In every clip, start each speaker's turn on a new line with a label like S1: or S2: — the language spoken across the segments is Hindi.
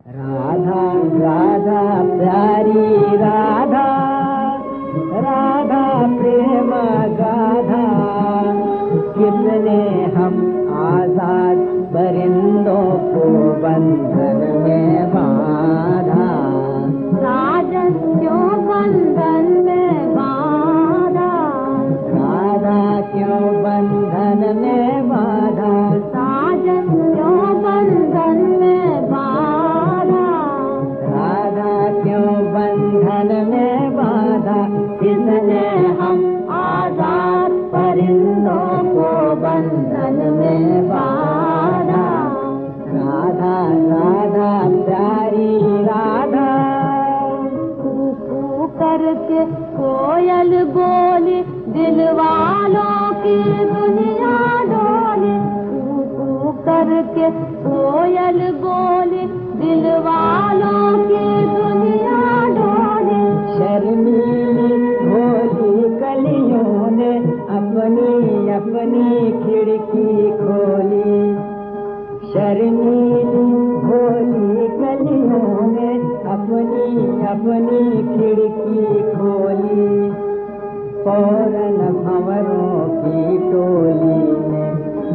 S1: राधा राधा प्यारी राधा, राधा प्रेम गाधा, कितने हम आजाद परिंदों को बंधन में बांधा।
S2: साजन क्यों बंधन में बांधा,
S1: राधा क्यों बंधन में बांधा,
S2: साजन क्यों बंधन में बांधा,
S1: राधा क्यों बंधन में बांधा, किसने हम आजाद परिंदों को बंधन में बांधा। राधा राधा प्यारी राधा,
S2: कू करके कोयल बोली दिल वालों की दुनिया डोली। कू करके कोयल बोली दिल वालों की दुनिया डोली।
S1: शर्मीली भोली कलियों ने अपनी अपनी खिड़की खोली। शर्मीली भोली कलियों ने अपनी अपनी खिड़की खोली। फौरन भंवरों की टोली ने,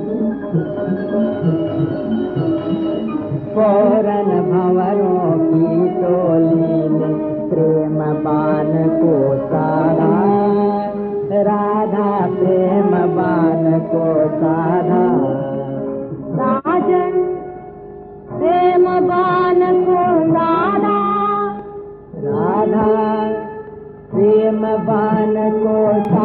S1: फौरन भंवरों की टोली ने प्रेम बाण को साधा। राधा प्रेम बाण को साधा।
S2: साजन प्रेम बाण को साधा,
S1: राधा प्रेम बाण को